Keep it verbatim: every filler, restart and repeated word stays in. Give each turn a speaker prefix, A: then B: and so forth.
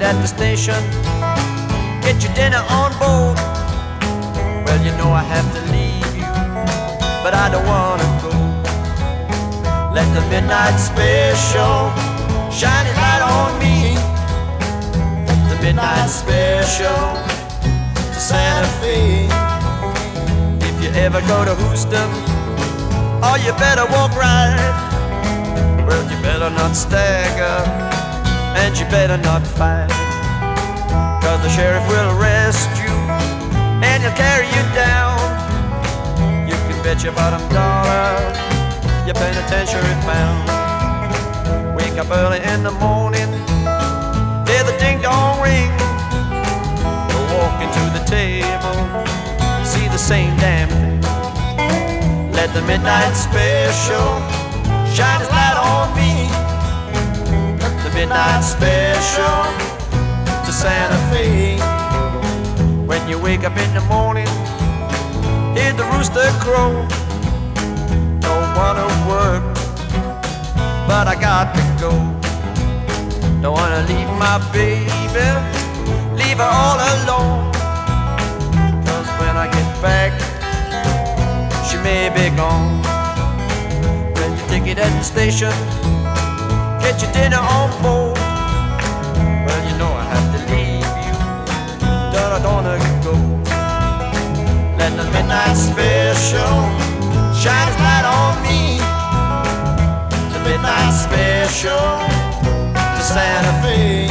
A: ticket at the station, get your dinner on board. Well, you know I have to leave you, but I don't wanna go. Let the midnight special shine its light on me. The midnight special to Santa Fe. If you ever go to Houston, oh, you better walk right. Well, you better not stagger, and you better not fight, 'cause the sheriff will arrest you, and he'll carry you down. You can bet your bottom dollar you're penitentiary bound. Wake up early in the morning, hear the ding-dong ring. Go walking to the table, see the same damn thing. Let the midnight special shine its light on me. The midnight special to Santa Fe. When you wake up in the morning, hear the rooster crow. Don't wanna work, but I got to go. Don't wanna leave my baby, leave her all alone. 'Cause when I get back, she may be gone. When you ticket at the station, get your dinner on board. Well, you know I have to leave you, but I don't wanna go. Let the midnight special shine its light on me. The midnight special to Santa Fe.